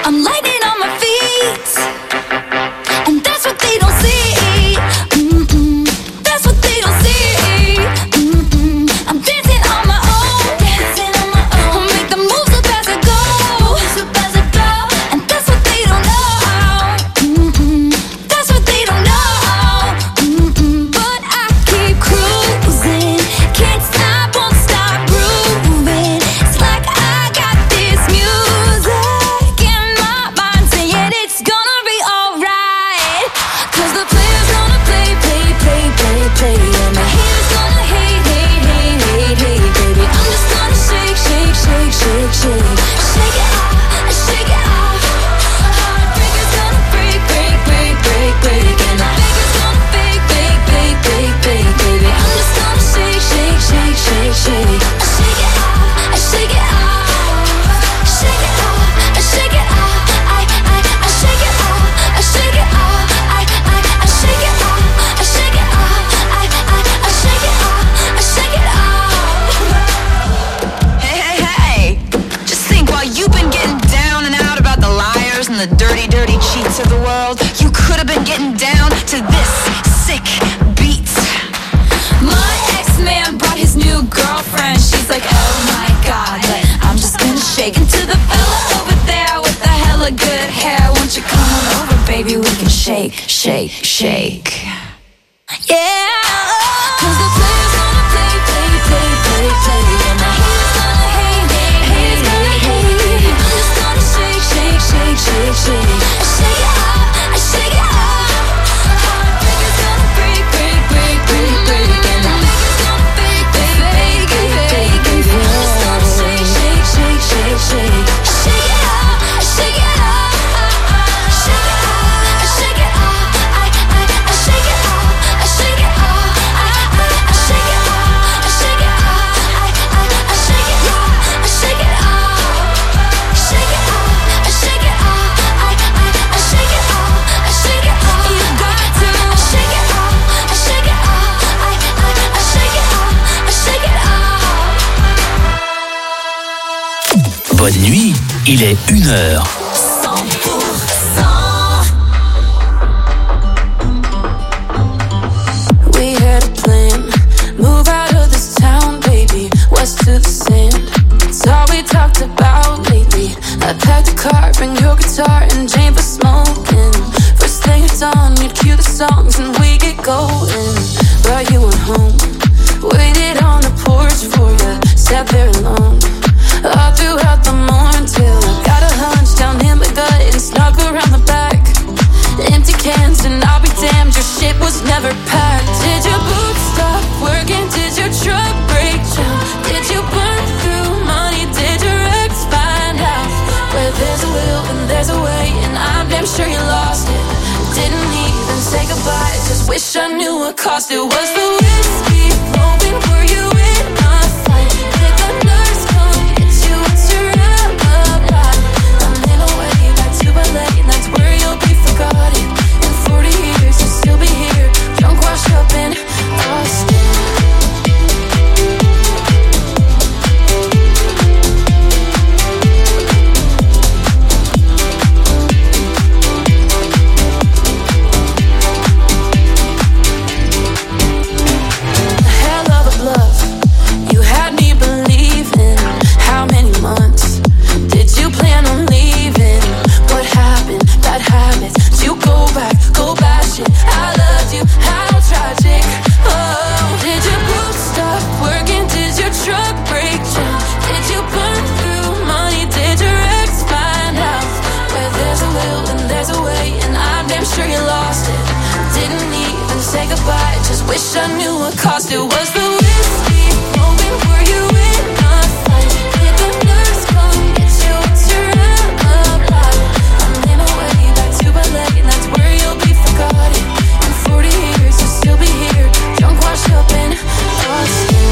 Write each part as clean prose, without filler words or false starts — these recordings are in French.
I'm lightning on my feet, and that's what they don't see. That's what they don't see. I'm dancing on my own, I'll make the moves up as I go, and that's what they don't know. That's what they don't know. But I keep cruising, can't stop, won't stop grooving. It's like I got this music in my mind saying it's gonna be alright. 'Cause the player's gonna play, play, play, play, play, and the haters gonna hate, hate, hate, hate, hate, baby. I'm just gonna shake, shake, shake, shake, shake, shake it off, shake it off. Heartbreaker's gonna break, break, break, break, break, and the faker's gonna fake, fake, fake, fake, fake, baby. I'm just gonna shake, shake, shake, shake, shake, shake it off, shake it off, shake it off, shake it off. I shake it off, I shake it off, I shake it off, I shake it off, I shake it off, I shake it off. Hey, hey, hey! Just think, while you've been getting down and out about the liars and the dirty, dirty cheats of the world, you could have been getting down to this sick beat. My ex-man brought his new girlfriend. She's like, oh my god, but I'm just gonna shake into the fella over there with the hella good hair. Won't you come on over, baby? We can shake, shake, shake. Yeah. 'Cause the player's gonna play, play, play, play, play, and the haters gonna hate, hate, hate, hate, hate. I'm just gonna shake, shake, shake, shake, shake. I shake it off, I shake it off. Heartbreaker's gonna break, break, break, break, break, and the faker's gonna fake, fake, fake, fake, fake, fake. I'm just gonna shake, shake, shake, shake, shake. I shake it off, I shake it off. Shake it off, I shake it off. I shake it off, I shake it off. I shake it off, I shake it off. I shake it off, I shake it off. Shake it off, I shake it off. I shake it off, I shake it off. You got to shake it off, I shake it off. I shake it off, I shake it off. Bonne nuit, il est 1h. 100%. We had a plan, move out of this town, baby, west to the sand. It's all we talked about lately. I packed a car, bring your guitar and Jane for smoking. First thing it's on, you'd cue the songs and we get going. But you went home, waited on the porch for you, sat there alone. All throughout the morning till I got a hunch down in my gut and snuck around the back. Empty cans and I'll be damned, your shit was never packed. Did your boots stop working? Did your truck break down? Did you burn through money? Did your ex find out? Where there's a will and there's a way, and I'm damn sure you lost it. Didn't even say goodbye, just wish I knew what cost it. Was the whiskey flowing? Were you in a fight? Did the nurse come get you? What's your alibi? I'm in a way back to LA, and that's where you'll be forgotten. In 40 years you'll still be here, drunk, washed up in Austin. Hell of a bluff, you had me believing. How many months did you plan on leaving? What happened? Bad habits. Did you go back shit? I loved you, how tragic. Oh, did your boots stop working? Did your truck break down? Did you burn through money? Did your ex find out? Where there's a will and there's a way, and I'm damn sure you lost it. Didn't even say goodbye, just wish I knew what cost it. Was the whiskey flowing? Were you in a fight? Did the nurse come get you? What's your alibi? I'm in a way back to LA, and that's where you'll be forgotten. In 40 years you'll still be here, drunk, washed up in Austin.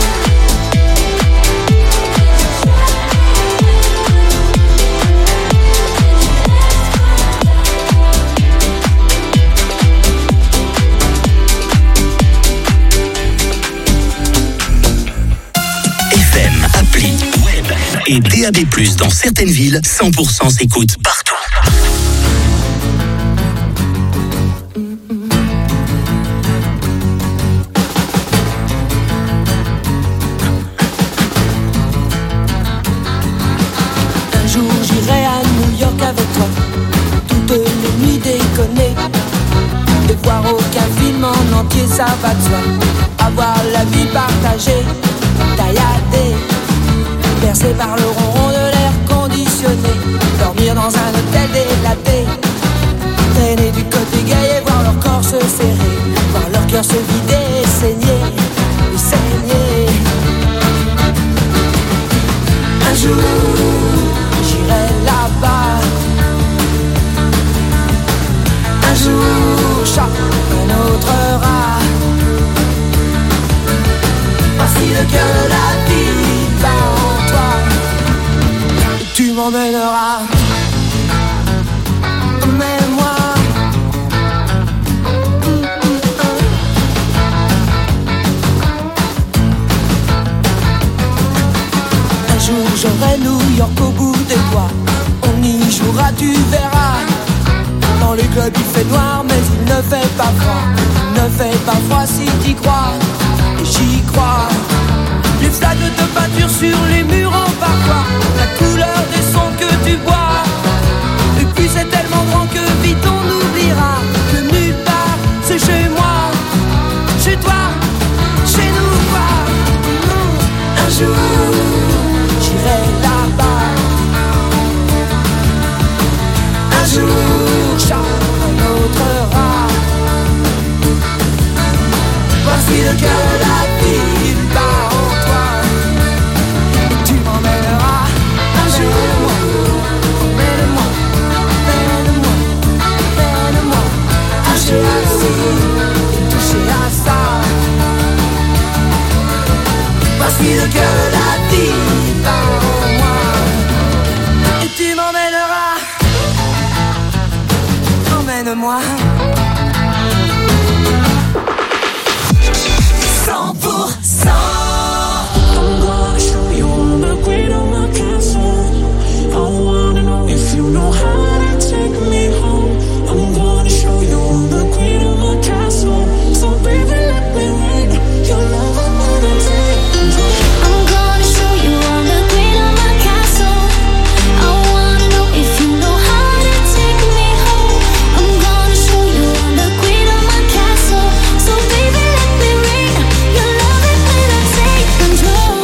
FM, appli, web et DAB+, dans certaines villes, 100% s'écoute partout. qu'avec toi. Toutes les nuits déconner et voir aucun film en entier, ça va de soi. Avoir la vie partagée, tailladée, bercée par le ronron de l'air conditionné. Dormir dans un hôtel délaté, traîner du côté gay et voir leur corps se serrer, voir leur cœur se vider et saigner, et saigner. Un jour, j'irai là-bas. Un jour, chaque un autre rat. Voici le cœur de la vie bat en toi. Et tu m'emmèneras. Emmène-moi. Un jour, j'aurai New York au bout des doigts. On y jouera, tu verras. Dans les clubs il fait noir mais il ne fait pas froid. Il ne fait pas froid si t'y crois. Et j'y crois. Les flaques de peinture sur les murs en parfois. La couleur des sons que tu bois. Et puis c'est tellement grand que vite on oubliera que nulle part c'est chez moi. Chez toi, chez nous quoi. Un jour j'irai là-bas. Un jour, un autre rat. Voici le cœur de la ville bat en toi. Et tu m'emmèneras un jour. Emmène-moi, emmène-moi, emmène-moi. Toucher à ci et toucher à ça. Voici le cœur de la ville bat en moi. Et tu m'emmèneras. Emmène-moi. 100%. I'm gonna show you all the great on my castle. I wanna know if you know how to take me home. I'm gonna show you all the great on my castle. So baby, let me rain your love. I'm gonna take control. I'm gonna show you all the great on my castle. I wanna know if you know how to take me home. I'm gonna show you all the great on my castle. So baby, let me rain your love and when I take control.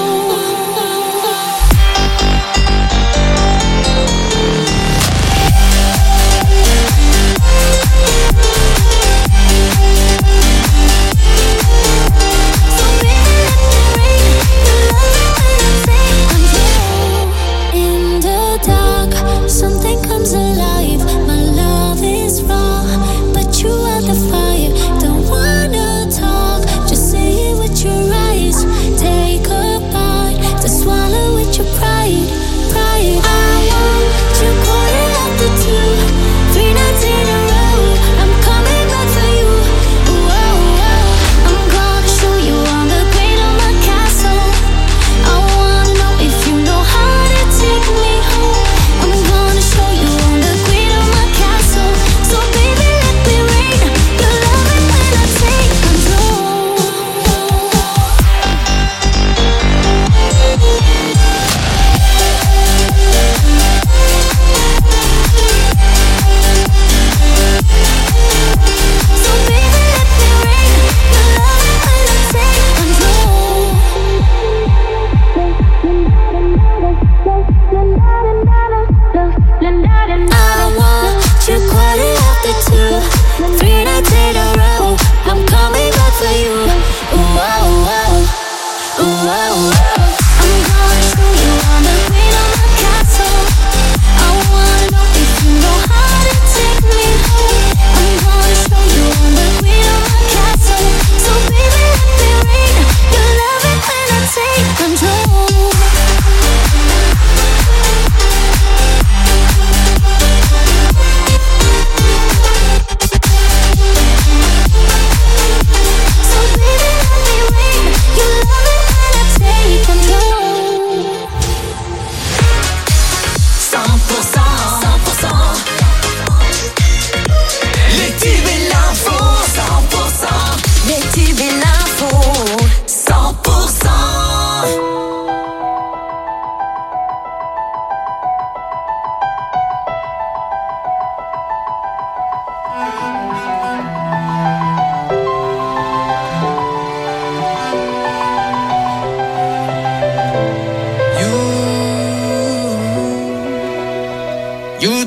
So baby, let me rain your love and when I take control. In the dark, something comes alive. My love is raw, but you are the fire. Don't wanna talk, just say it with your eyes. Take a bite to swallow with your pride. Pride. I want you calling after 2, 3 nights in a row. I'm coming back for you. Whoa, whoa. I'm gonna show you all the great on my castle. I wanna know if you know how to take me home. I'm gonna show you all the great on my castle. So baby, let me rain your love and when I take control. So baby, let me rain your love and when I take control. I want you calling after 2, 3 nights in a row. I'm coming back for you. Ooh, oh, oh. Ooh, oh, oh. I'm gonna show you all the great on my castle. I wanna know if you know how to take me home. I'm gonna show you all the great on my castle. So baby, let me rain your love and when I take control.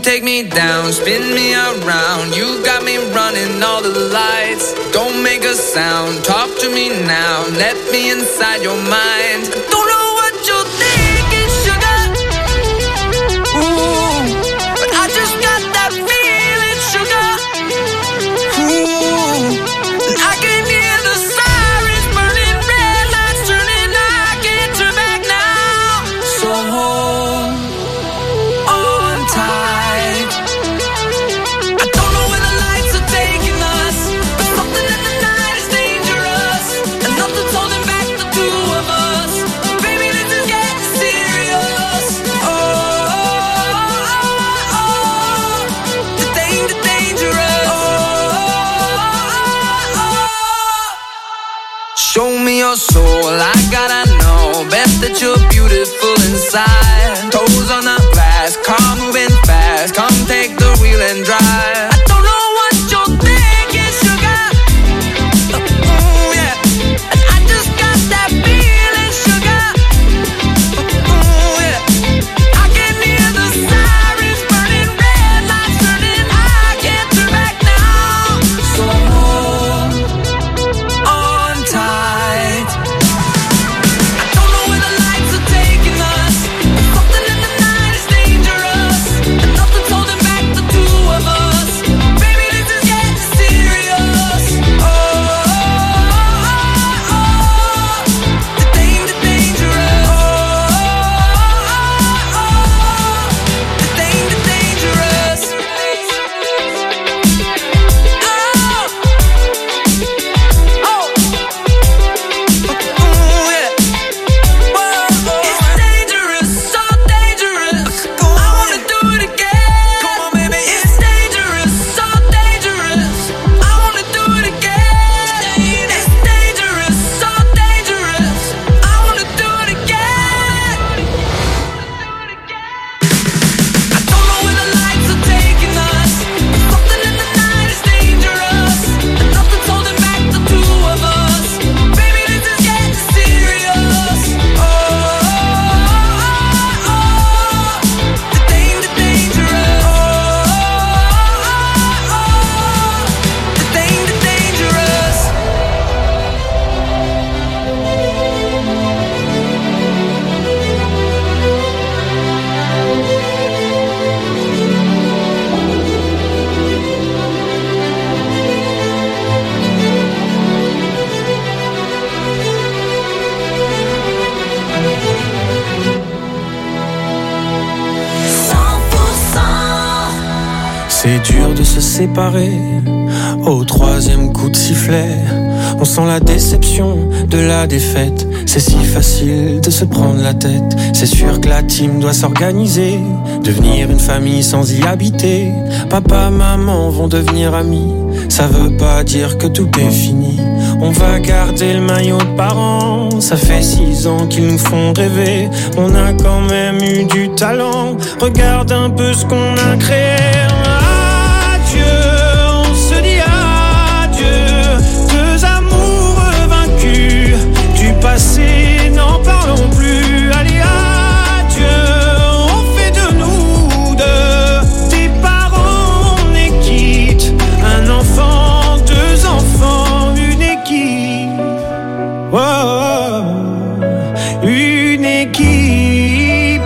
take me down, spin me around. You got me running all the lights. Don't make a sound, talk to me now. Let me inside your mind. Don't know what you're thinking, sugar. Ooh, but I just got that feeling, sugar. Ooh, and I can hear the sirens burning, red lights turning. I can't turn back now. So hold on tight. I don't know where the lights are taking us, but something in the night is dangerous, and nothing's holding back the two of us. Baby, this is getting serious. The dangerous. Show me your soul, I gotta know. Bet that you're beautiful inside. Toes on the glass, car moving fast. Come take the wheel and drive. I don't know what you're thinking, sugar. Ooh, yeah. And I just got that feeling, sugar. Ooh, yeah. I can hear the sirens burning, red lights turning. I can't turn back now. So hold on tight. I don't know where the lights are taking us, but something in the night is dangerous, and nothing's holding back the two of us. Baby, this is getting serious. The dangerous. The dangerous. It's dangerous, so dangerous. I wanna do it again. Come on, baby. It's dangerous, so dangerous. I wanna do it again. It's dangerous, so dangerous. I wanna do it again. I don't know where the lights are taking us, but something in the night is dangerous, and nothing's holding back the two of us. Baby, this is getting serious. The dangerous. The dangerous. C'est dur de se séparer. Au troisième coup de sifflet, on sent la déception de la défaite. C'est si facile de se prendre la tête. C'est sûr que la team doit s'organiser, devenir une famille sans y habiter. Papa, maman vont devenir amis. Ça veut pas dire que tout est fini. On va garder le maillot de parents. Ça fait 6 ans qu'ils nous font rêver. On a quand même eu du talent. Regarde un peu ce qu'on a créé. Adieu, on se dit adieu. Deux amoureux vaincus. Du passé, n'en parlons plus. Allez, adieu, on fait de nous deux des parents, on est quitte. Un enfant, deux enfants, une équipe. Oh, une équipe.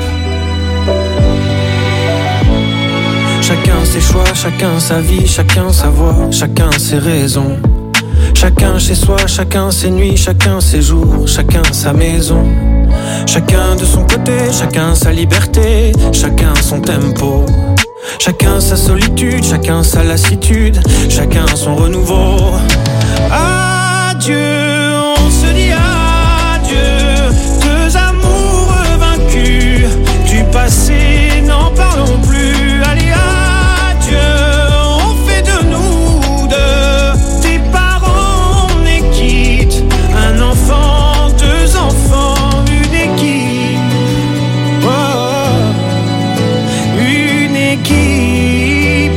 Chacun ses choix, chacun sa vie, chacun sa voix, chacun ses raisons. Chacun chez soi, chacun ses nuits, chacun ses jours, chacun sa maison. Chacun de son côté, chacun sa liberté, chacun son tempo. Chacun sa solitude, chacun sa lassitude, chacun son renouveau. Adieu, on se dit adieu. Deux amoureux vaincus. Du passé, n'en parlons plus. Allez, adieu, on fait de nous deux des parents, on est quitte. Un enfant, deux enfants, une équipe. Oh, une équipe.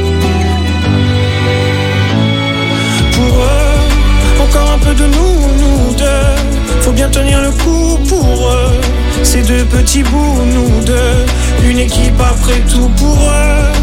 Pour eux, encore un peu de nous deux. Faut bien tenir le coup pour eux. Ces deux petits bouts, nous deux. Une équipe après tout pour eux.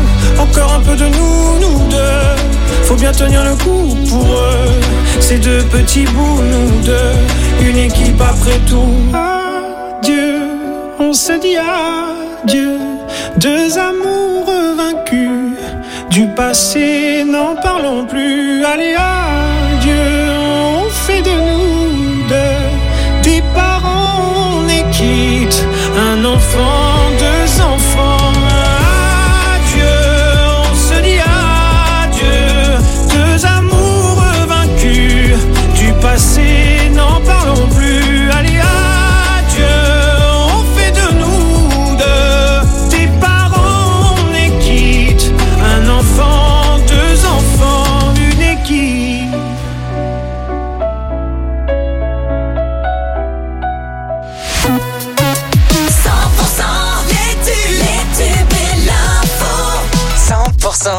bien tenir le coup pour eux. Ces deux petits bouts, nous deux, une équipe après tout. Adieu, on se dit adieu. Deux amours vaincus, du passé n'en parlons plus. Allez, adieu, on fait de nous deux des parents, on est quitte, un enfant, deux enfants. Adieu, on se dit adieu. Deux amours vaincus, du passé n'en parlons plus. Allez, adieu, on fait de nous deux des parents, on est quitte, un enfant, deux enfants, une équipe. Les tubes et l'info. 100%.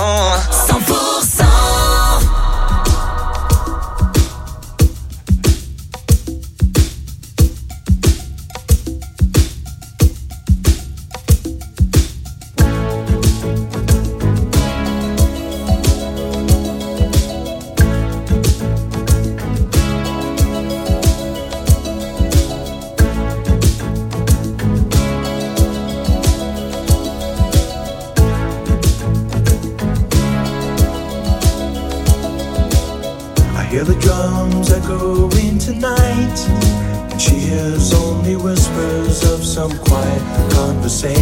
Hear the drums echoing tonight, and she hears only whispers of some quiet conversation.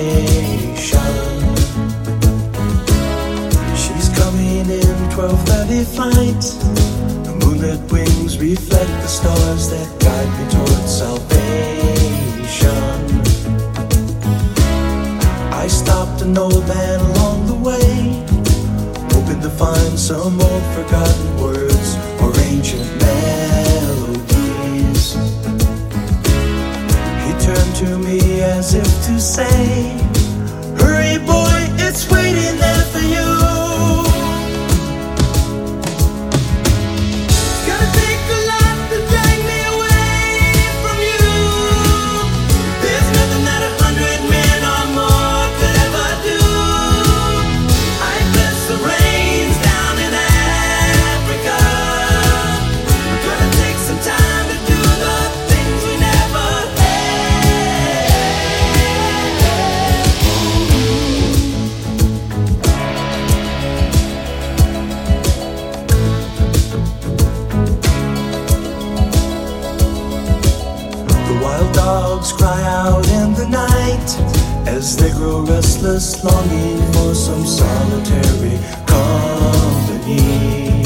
She's coming in 12:30 flight. The moonlit wings reflect the stars that guide me towards salvation. I stopped an old man along the way, hoping to find some old forgotten words or ancient melodies. He turned to me as if to say, hurry boy, it's waiting there for you. Gotta take a lot to drag me away from you. There's nothing that 100 men or more could ever do. I bless the rains down in Africa. We're gonna take some time to do the things we never had. The wild dogs cry out in the night as they grow restless, longing for some solitary company.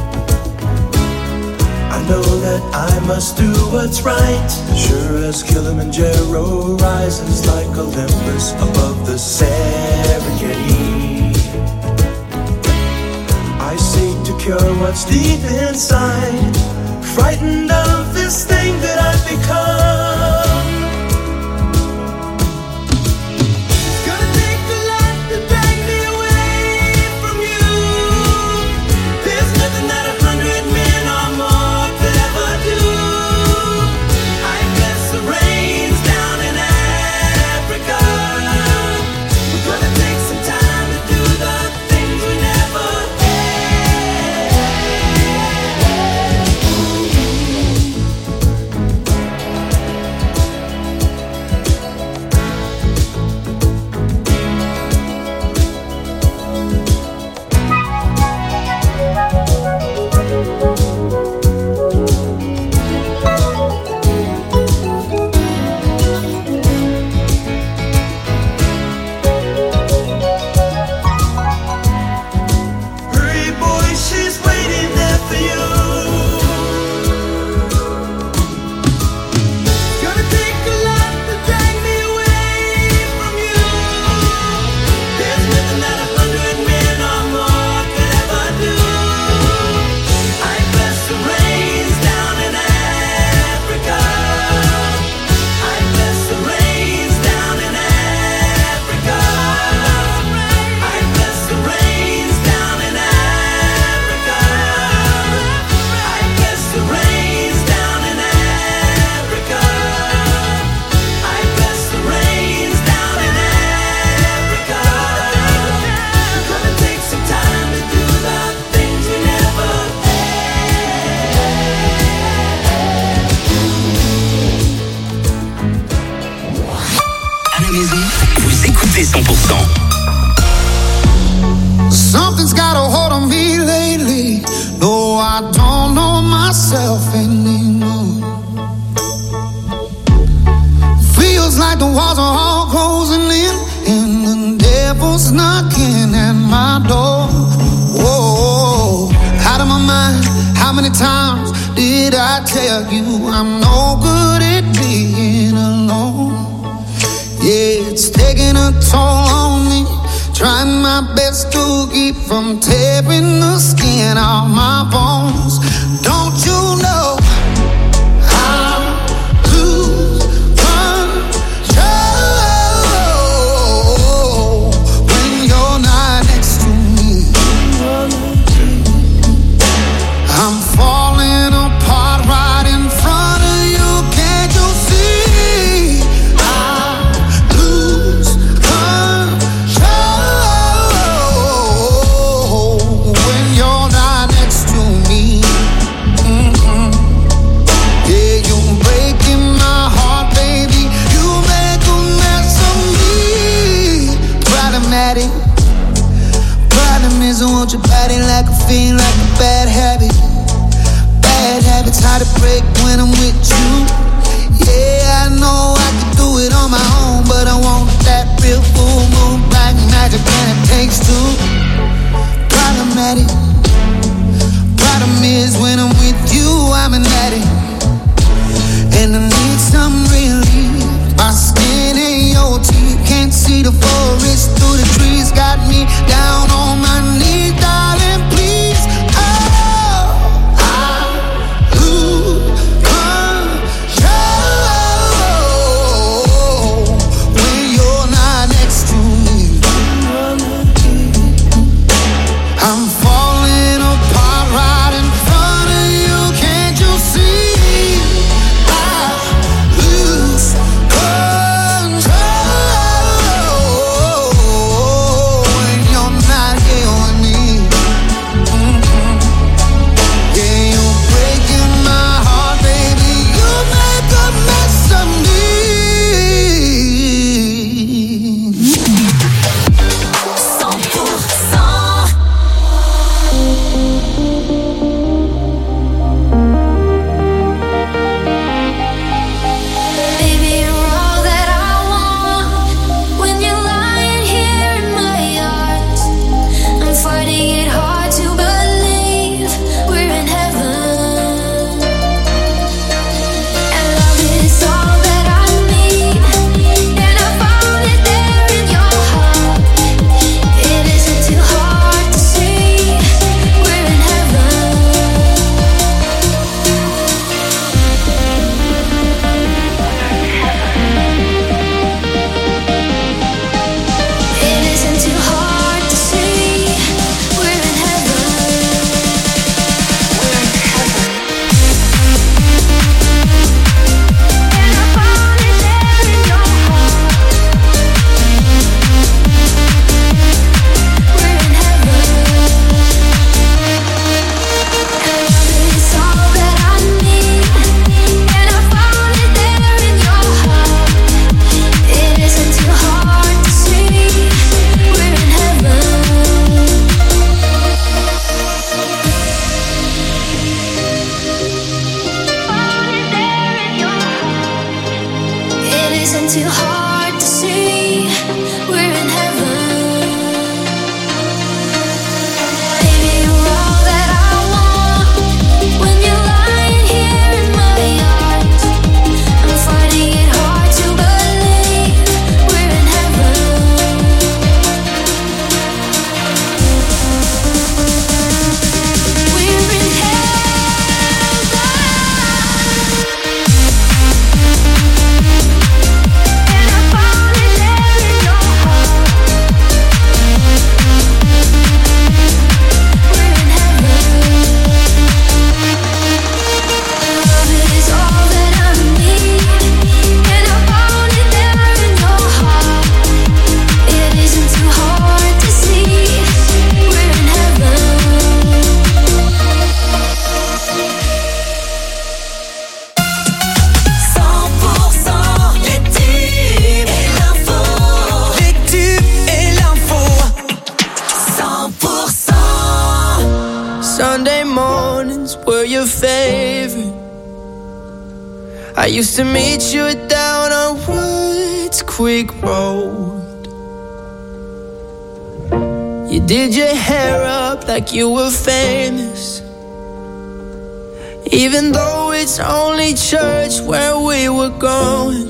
I know that I must do what's right, sure as Kilimanjaro rises like Olympus above the Serengeti. I seek to cure what's deep inside, frightened of this thing that I've become. It's gonna take a lot to drag me away from you. There's nothing that 100 men or more could ever do. I bless the rains down in Africa. We're gonna take some time to do the things we never had. I don't know myself anymore. Feels like the walls are all closing in, and the devil's knocking at my door. Whoa, out of my mind. How many times did I tell you I'm no good at being alone? Yeah, it's taking a toll on me, trying my best to keep from tearing the skin off my bones. Don't you know I lose control when you're not next to me? I'm falling apart right in front of you. Can't you see? I lose control when you're not next to me. Yeah, you're breaking my heart, baby. You make a mess of me. Problematic. Problem is I want your body like a fiend, like a bad habit. Bad habits hard to break when I'm with you. Yeah, I know I can do it on my own, but I want that real full moon black magic, and it takes two. Problematic. Problem is when I'm with you, I'm an addict, and I need some relief. My skin and your teeth, can't see the forest through the trees. Got me down on my knees, darling, please. Oh, I lose control when you're not next to me. favorite. I used to meet you down on Woods Creek Road. You did your hair up like you were famous, even though it's only church where we were going.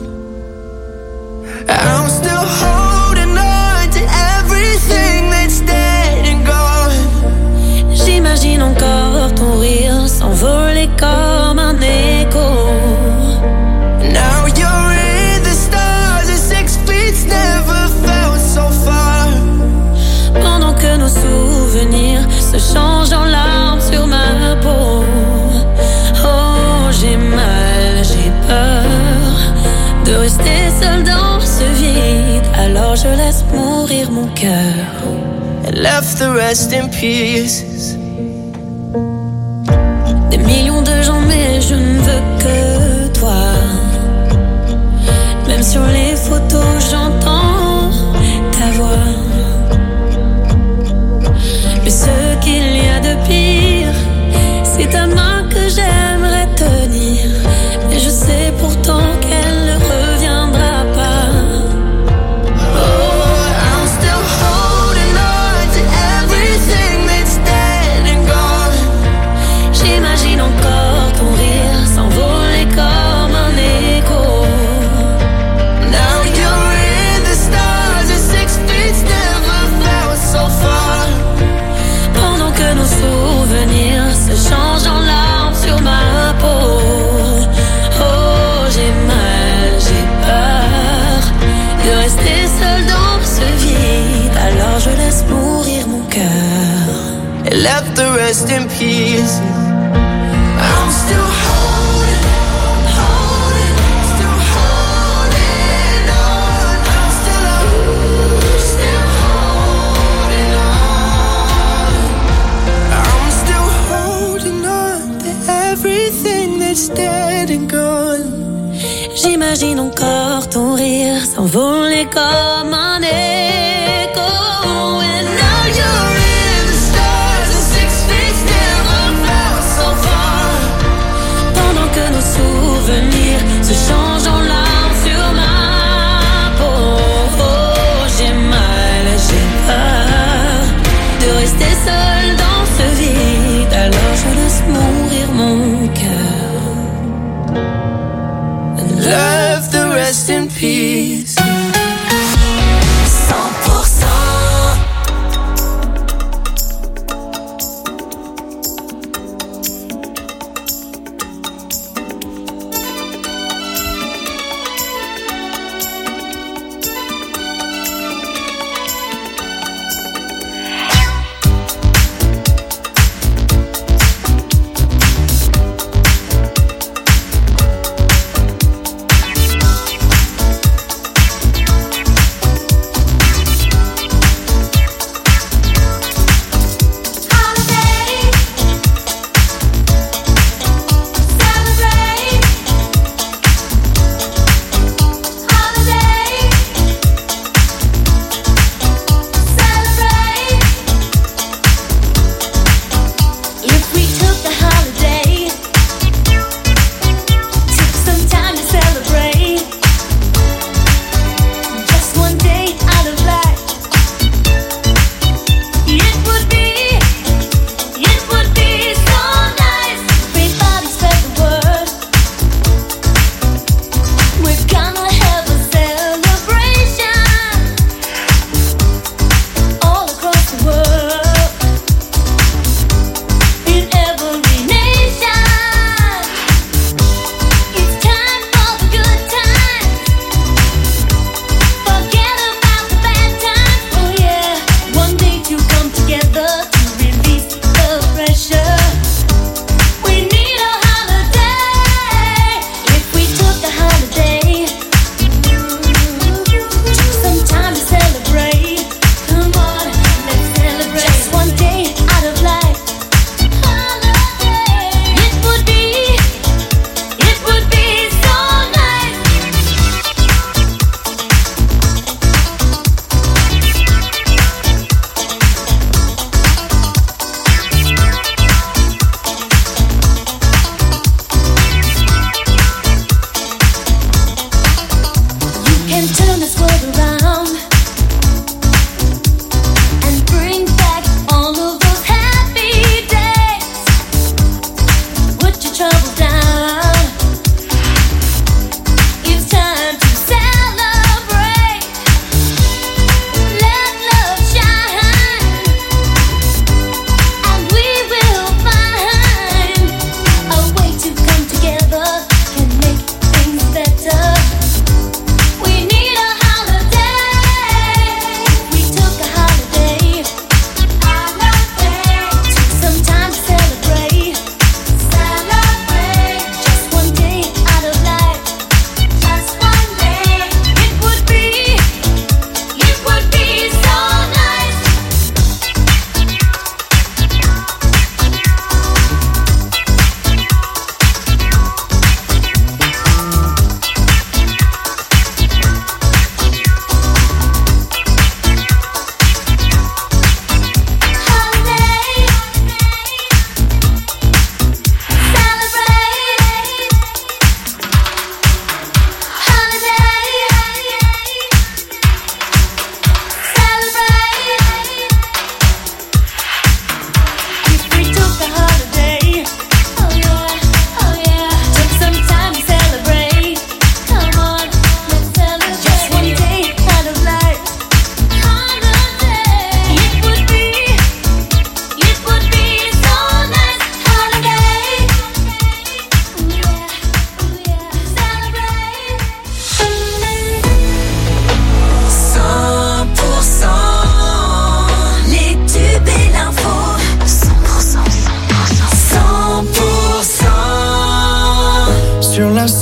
I'm still holding on to everything that's dead and gone. J'imagine encore ton rire s'envoler comme un écho. Now you're in the stars and 6 feet never felt so far. Pendant que nos souvenirs se changent en larmes sur ma peau. Oh, j'ai mal, j'ai peur de rester seule dans ce vide. Alors je laisse mourir mon cœur. And left the rest in pieces. Des millions de gens mais je ne veux que toi. Même sur les photos j'entends ta voix. Mais ce qu'il y a de pire, c'est ta main que j'aimerais tenir. Mais je sais pourtant qu'elle ne reviendra pas. Oh, I'm still holding on to everything that's dead and gone. J'imagine encore ton rire s'envoler comme un écho. Now you're in the stars and 6 feet never felt so far. Pendant que nos souvenirs se changent en larmes sur ma peau. Oh, j'ai mal, j'ai peur de rester seule dans ce vide. Alors je laisse mourir mon cœur. And left the rest in pieces. I'm still holding, still holding on. I'm still holding on. I'm still holding on to everything that's dead and gone. J'imagine encore ton rire s'envoler comme un écho. And now you're In the stars and 6 feet never felt so far. pendant que nos souvenirs se changent en larmes sur ma peau. Oh, j'ai mal, j'ai peur de rester seule dans ce vide. Alors je laisse mourir mon cœur. Left the rest in peace. 100%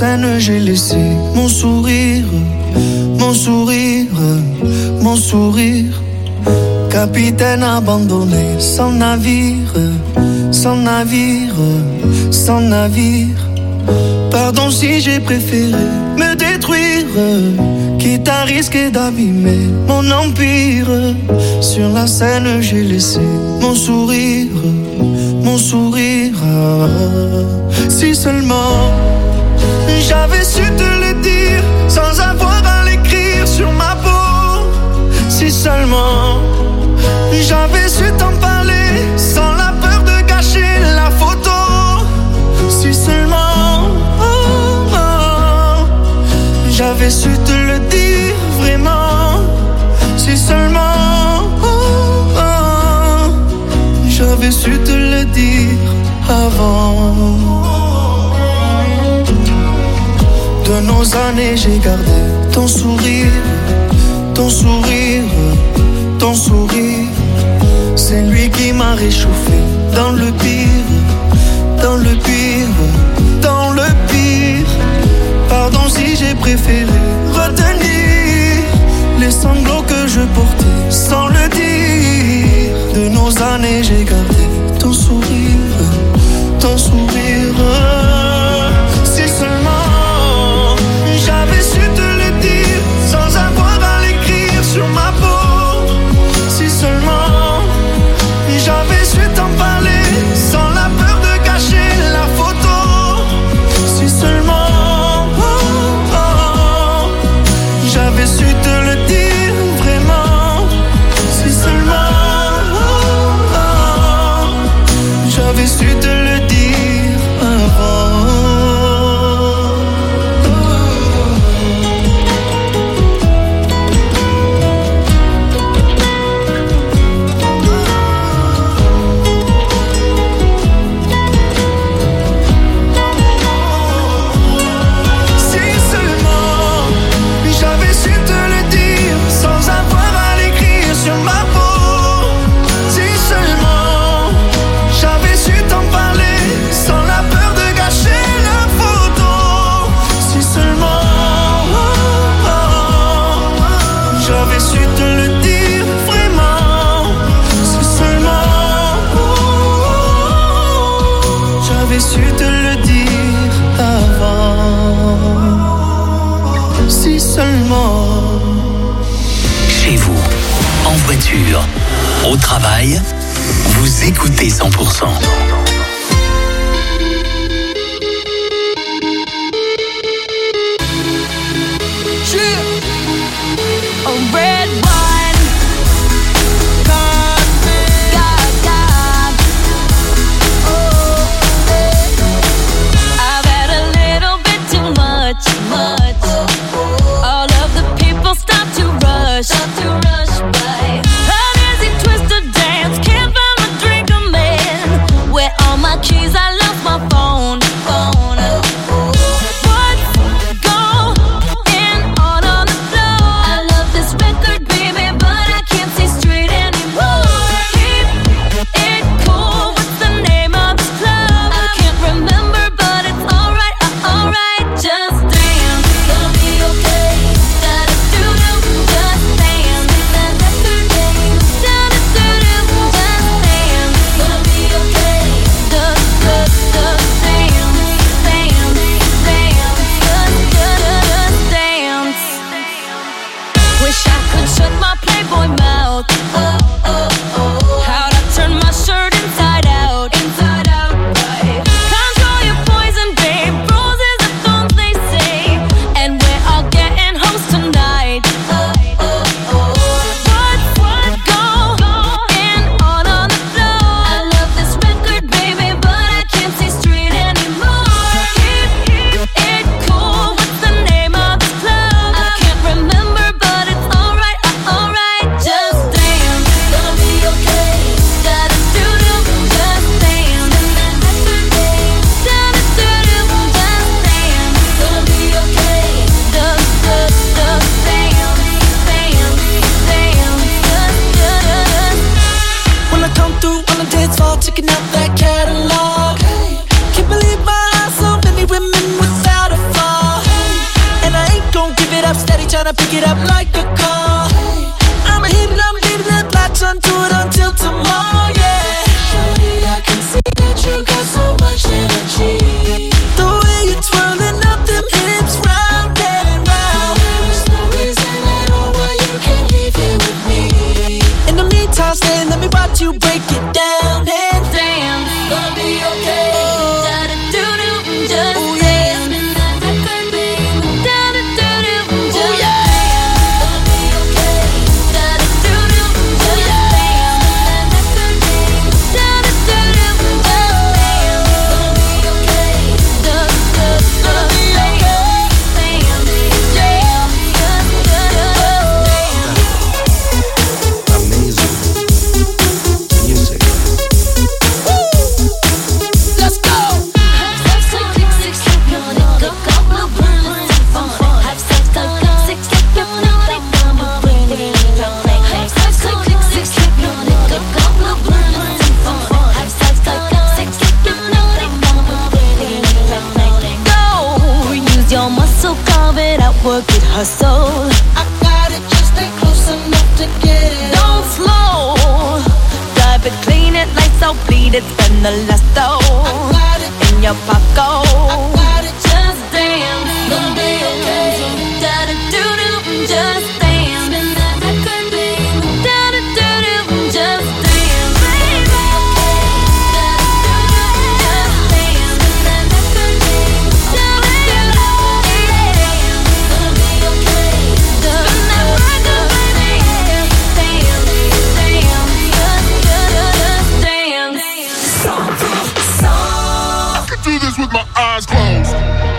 scène, j'ai laissé mon sourire, mon sourire, mon sourire. Capitaine abandonné, sans navire, sans navire, sans navire. Pardon si j'ai préféré me détruire, quitte à risquer d'abîmer mon empire. Sur la scène, j'ai laissé mon sourire, mon sourire. Si seulement j'avais su te le dire sans avoir à l'écrire sur ma peau. Si seulement j'avais su t'en parler sans la peur de gâcher la photo. Si seulement j'avais su te le dire vraiment. Si seulement j'avais su te le dire avant. De nos années j'ai gardé ton sourire, ton sourire, ton sourire. C'est lui qui m'a réchauffé dans le pire, dans le pire, dans le pire. Pardon si j'ai préféré retenir les sanglots que je portais sans le dire. De nos années j'ai gardé ton sourire, ton sourire. Si seulement j'avais su te le dire sans avoir à l'écrire sur ma peau. Si seulement j'avais su t'en parler sans la peur de gâcher la photo. Si seulement j'avais su te le dire vraiment. Si seulement j'avais su te le dire avant. Su te le dire avant. Si seulement. Chez vous, en voiture, au travail, vous écoutez 100%. checking out that catalog. Can't believe my eyes, so many women without a flaw. Shawty tryna pick it up like a call. I'ma hit it, latch onto it until tomorrow, yeah. Shawty, I can see that you got so much energy. The way you're twirling up them hips round and round. There is no reason at all why you can't leave here with me. In the meantime, stay, let me watch you break it down. And damn, it's gonna be okay. Work it, hustle. I got it, just stay close enough to get it. Don't slow. Dive it, clean it, lights out, bleed it, spend the last dough. I got it in your pocket. I got it, just dance. Gonna be okay. Da-da-do-do, just dance. Spin that record, babe. Da-da-do-do, just dance, baby. With my eyes closed.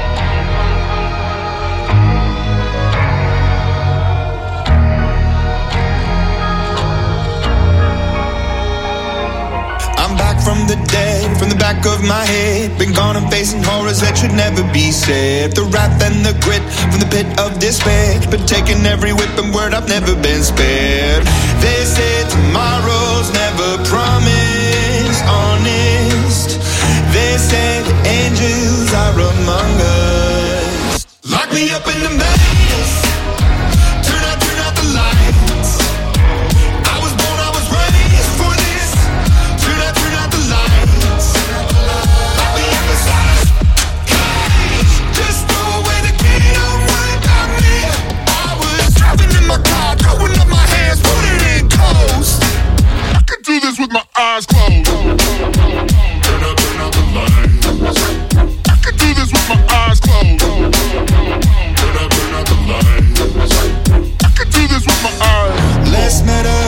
I'm back from the dead, from the back of my head. Been gone and facing horrors that should never be said. The wrath and the grit from the pit of despair. Been taking every whip and word, I've never been spared. They say tomorrow's never promised, honest. They say the angels are among us. Lock me up in the maze. Turn out the lights. I was born, I was raised for this. Turn out the lights. Lock me up inside a cage. Just throw away the key, don't worry about me. I was driving in my car, throwing up my hands, putting it in coast. I can do this with my eyes closed. Turn out the lights. I can do this with my eyes closed. Turn out the lights. I can do this with my eyes. Less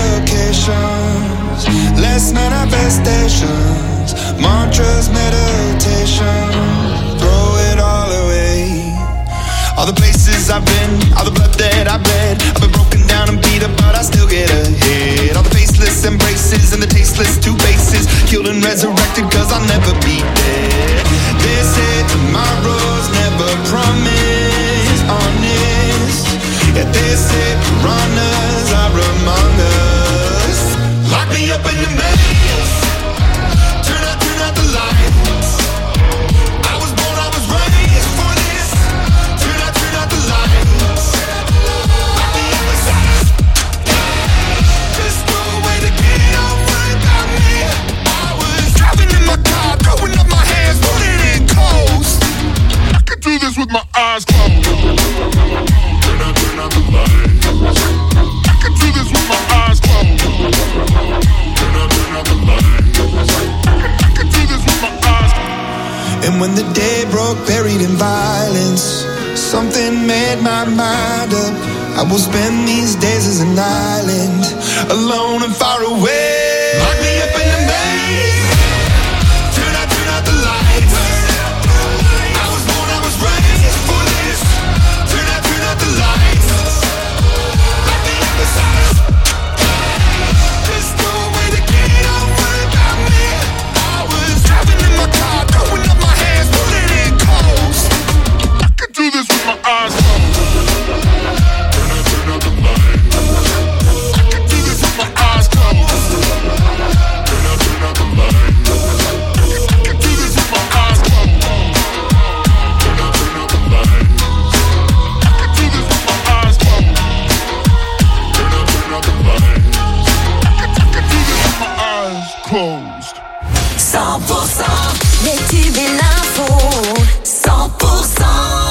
medications, less manifestations, mantras, meditation. Throw it all away. All the places I've been, all the blood that I've bled. I've been broken down and beat up, but I still get ahead. All the faceless embraces and the tasteless two faces, killed and resurrected, cause I'll never be dead. They say tomorrow's never promised, honest. Yet they say piranhas are among us. Lock me up in the maze. Turn out the lights. I was born, I was raised for this. Turn out the lights. Lock me up inside a cage. Just throw away the key, don't worry about me. I was driving in my car, throwing up my hands, putting it in coast. I can do this with my eyes closed. Turn out the lights. I can do this with my eyes closed. Turn out the lights. I can do this with my eyes closed. And when the day broke, buried in violence, something made my mind up. I will spend these days as an island, alone and far away. Lock me up in the maze. Turn out the lights. I was born, I was raised for this. Turn out the lights. Lock me up inside a cage. Just throw away the key, don't worry about me. I was driving in my car, throwing up my hands, putting it in coast. I can do this with my eyes closed. Turn out the lights. I can do this with my eyes closed. closed. 100% les tubes et l'info. 100%.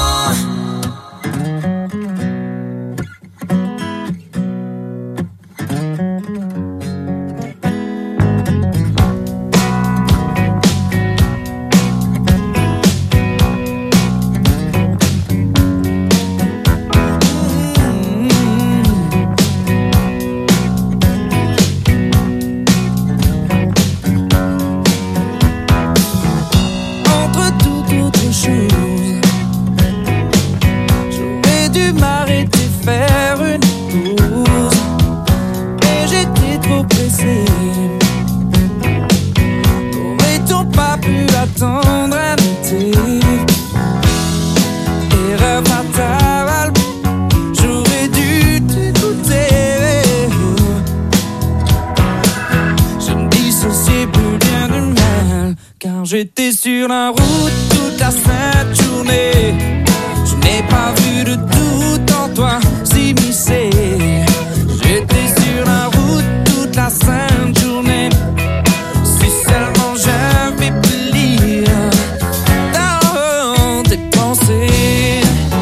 J'étais sur la route toute la sainte journée. Je n'ai pas vu de doute en toi s'immiscer. J'étais sur la route toute la sainte journée. Si seulement j'avais pu lire dans tes pensées.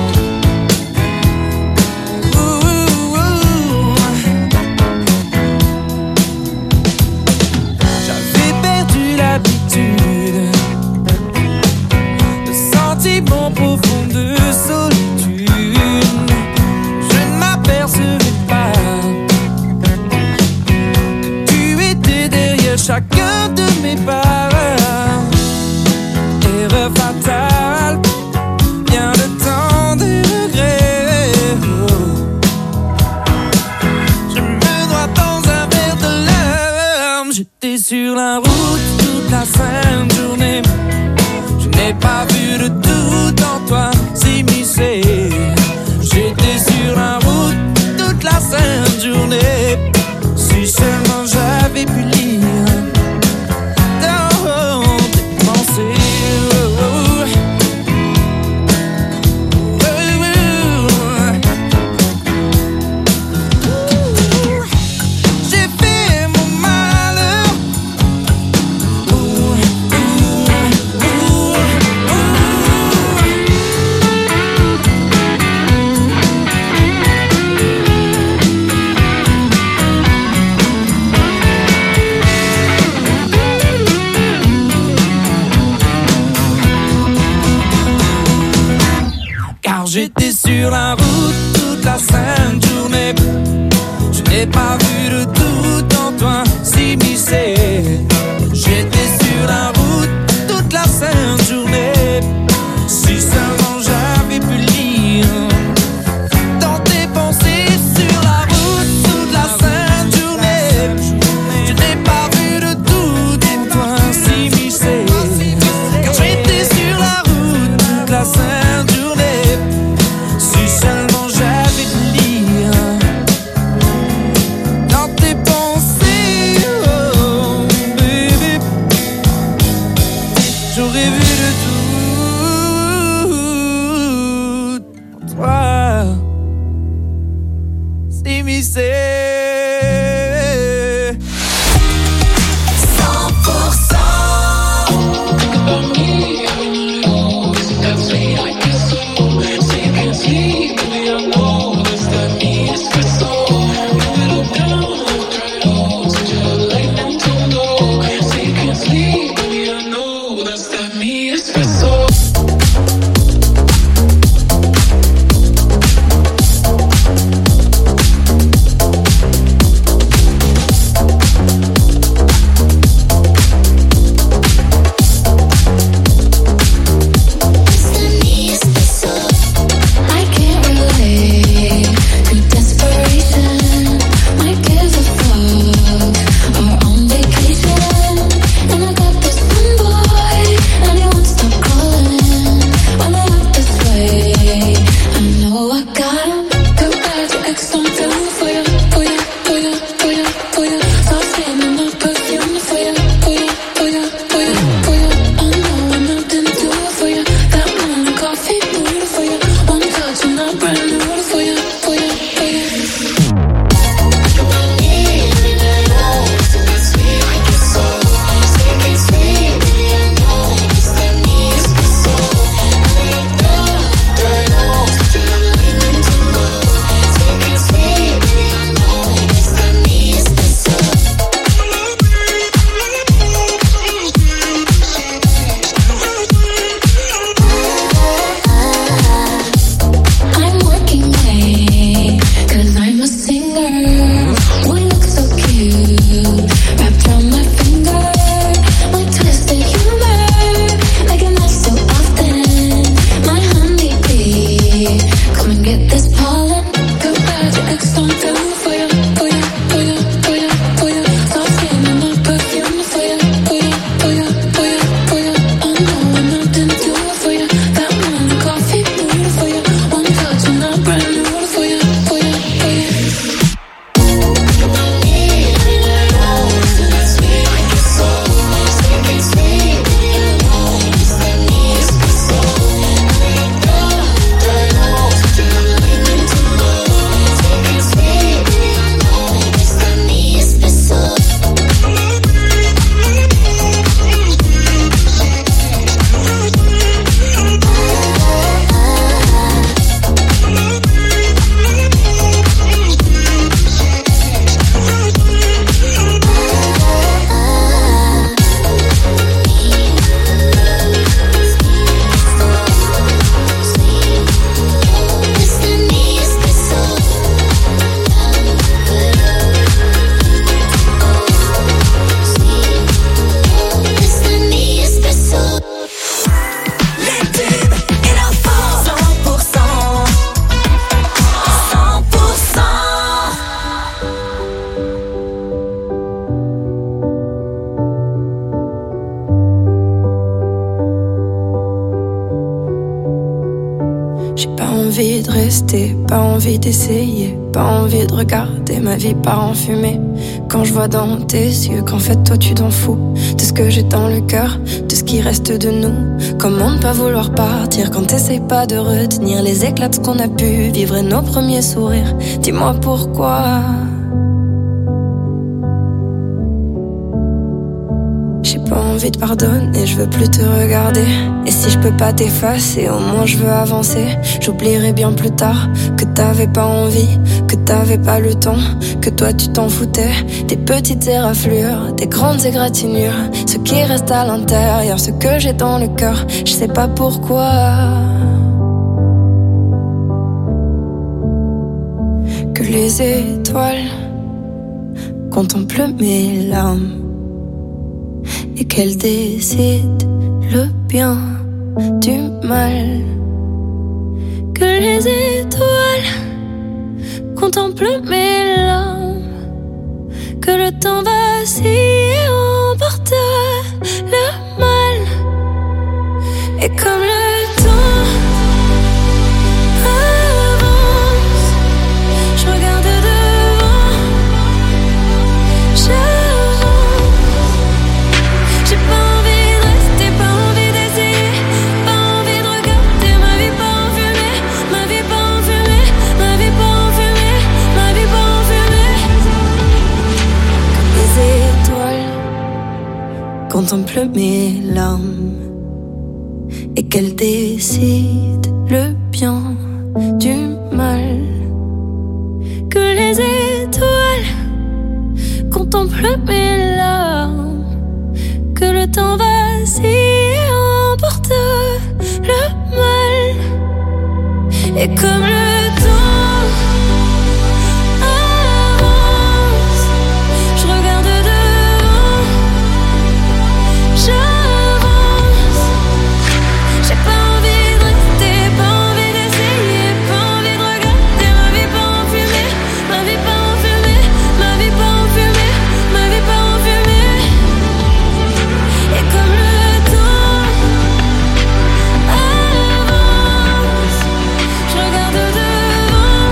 J'avais perdu l'habitude. Mon profond de solitude, je ne m'apercevais pas que tu étais derrière chacun de mes pas. Erreur fatale, bien le temps des regrets. Je me noie dans un verre de larmes. J'étais sur la route toute la sainte journée. Je n'ai pas vu de doute en toi s'immiscer. J'étais sur la route toute la sainte journée. Si seulement j'avais pu lire dans tes pensées. J'ai fait mon malheur. J'étais sur la route toute la sainte journée. Je n'ai pas vu de doute en toi s'immiscer. J'étais sur la route toute la sainte journée. Si seulement j'avais pu lire dans tes pensées. Sur la route toute la sainte journée. Je n'ai pas vu de doute en toi s'immiscer. Car j'étais sur la route toute la sainte journée. Si seulement j'avais pu lire dans tes pensées, oh, baby. envie de rester, pas envie d'essayer, pas envie de regarder ma vie part en fumée. Quand je vois dans tes yeux qu'en fait toi tu t'en fous de ce que j'ai dans le cœur, de ce qui reste de nous. Comment ne pas vouloir partir quand t'essayes pas de retenir les éclats de ce qu'on a pu vivre et nos premiers sourires. Dis-moi pourquoi. J'ai pas envie de pardonner, je veux plus te regarder. Et si je peux pas t'effacer, au moins je veux avancer. J'oublierai bien plus tard que t'avais pas envie, que t'avais pas le temps, que toi tu t'en foutais. Des petites éraflures, des grandes égratignures, ce qui reste à l'intérieur, ce que j'ai dans le cœur, je sais pas pourquoi. Que les étoiles contemplent mes larmes et qu'elle décide le bien du mal. Que les étoiles contemplent mes larmes, que le temps vacille et emporte le mal. Et comme le temps avance, je regarde devant, j'ai pas envie de rester, pas envie d'essayer, pas envie de regarder ma vie pas en fumée, ma vie pas en fumée, ma vie pas en fumée, ma vie pas en fumée. Comme les étoiles contemplent mes larmes et qu'elles décident le bien du mal. Que les étoiles contemplent mes larmes, que le temps vacille et emporte le mal. Et comme le temps avance, je regarde devant, j'avance. J'ai pas envie de rester, pas envie d'essayer, pas envie de regarder ma vie pas en fumée, ma vie pas en fumée, ma vie pas en fumée, ma vie pas en fumée. Et comme le temps avance, je regarde devant,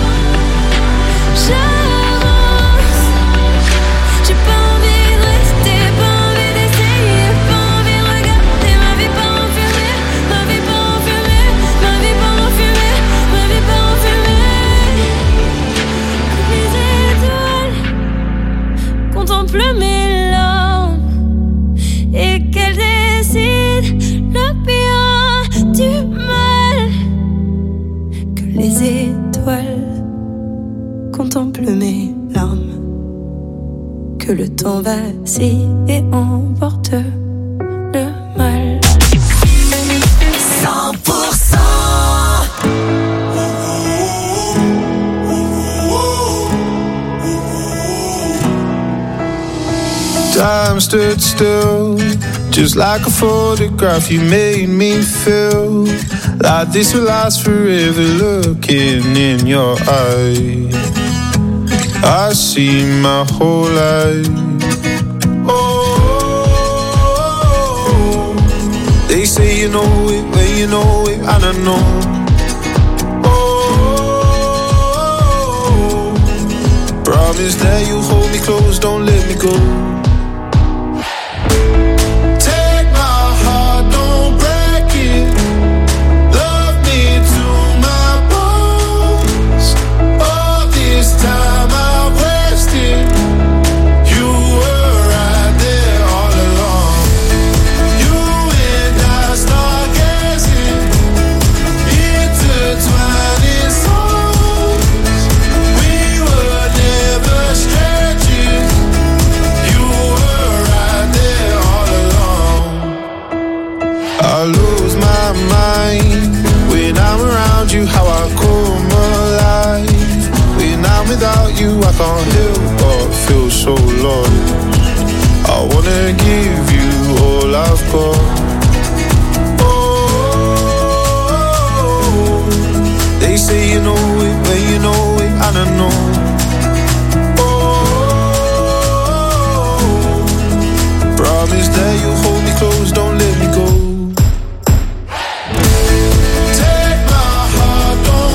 j'avance. J'ai pas envie de rester, pas envie d'essayer, pas envie de regarder ma vie pas en fumée, ma vie pas en fumée, ma vie pas en fumée, ma vie pas en fumée. Les étoiles contemplent mes larmes et qu'elles décident le bien du mal. Que les étoiles contemplent mes larmes, que le temps vacille et emporte le mal. 100%. Time stood still, just like a photograph. You made me feel like this will last forever. Looking in your eyes, I see my whole life. Oh, they say you know it when you know it, and I know. Oh, promise that you hold me close, don't let me go. How I come alive when I'm without you, I can't help but feel so lost. I wanna give you all I've got. Oh, they say you know it when you know it, and I know. Oh, promise that you'll hold me close, don't let me go. Take my heart, don't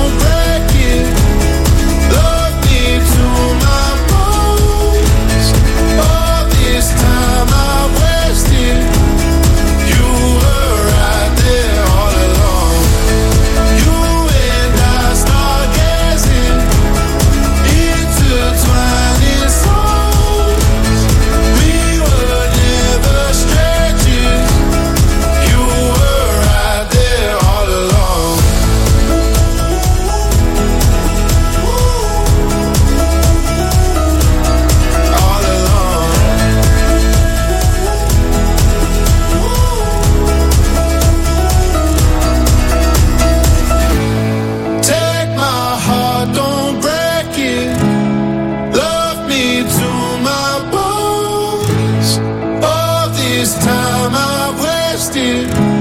time I wasted.